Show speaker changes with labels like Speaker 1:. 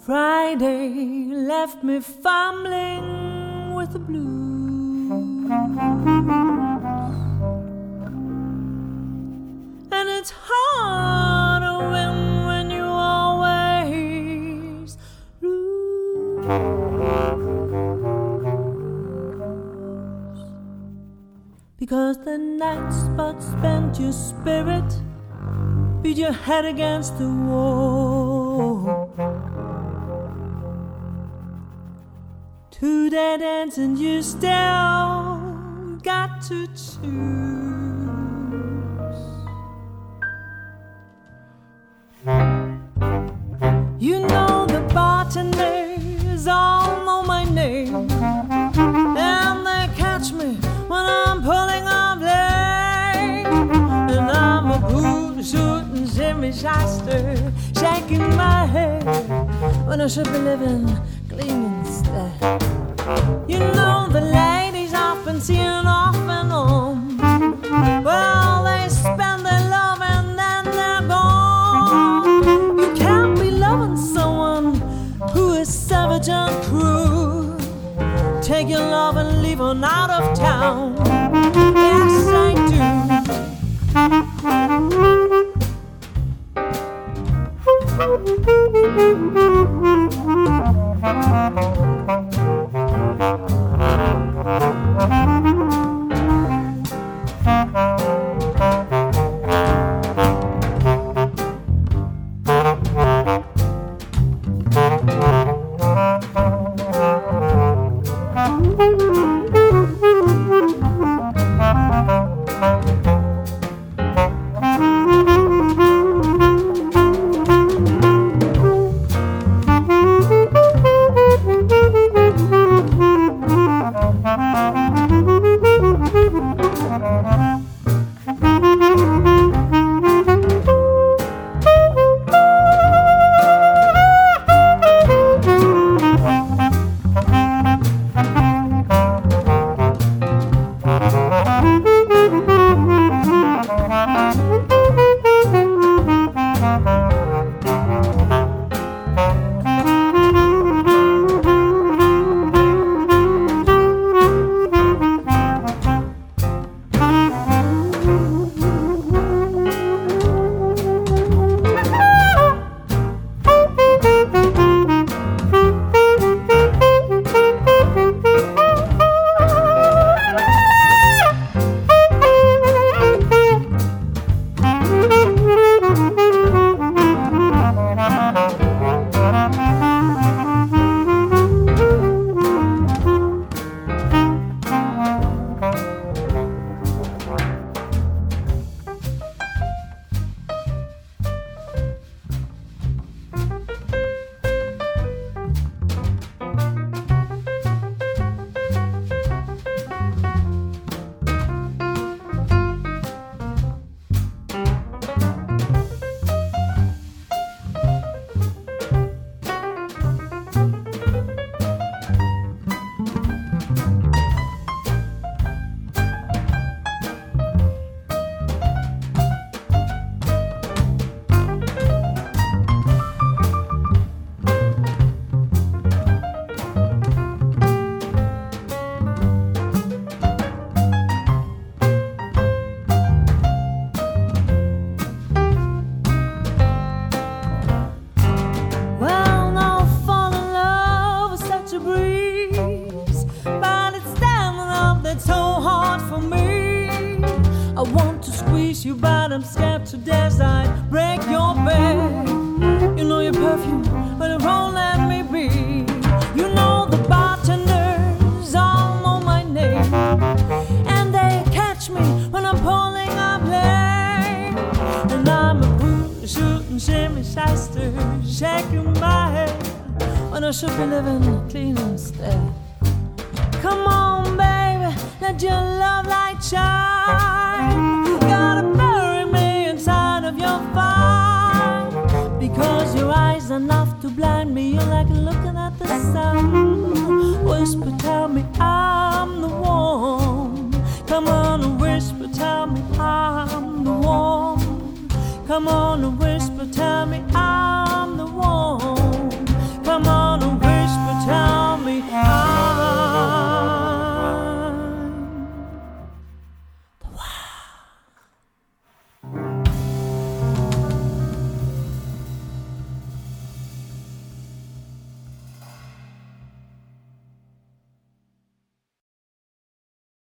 Speaker 1: Friday left me fumbling with the blues, and it's hard to win when you always lose. Because the night spots bent your spirit, beat your head against the wall. Two dead ends and you still got to choose. You know the bartenders all know my name, and they catch me when I'm pulling up late. And I'm a booty shooting shimmy shyster, shaking my head when I should be living clean instead. You know the ladies I've been seeing off and on, well, they spend their love and then they're gone. You can't be loving someone who is savage and cruel. Take your love and leave on out of town. Yes, I you, but I'm scared to death I'd break your back. You know your perfume, but it won't let me be. You know the bartenders all know my name, and they catch me when I'm pulling up late. And I'm a booty shooting shimmy shyster, shaking my head when I should be living clean instead. Come on, baby, let your love light shine. Gotta bury me inside of your fire, because your eyes are enough to blind me. You're like looking at the sun. Whisper, tell me I'm the one. Come on and whisper, tell me I'm the one. Come on and whisper, tell me I'm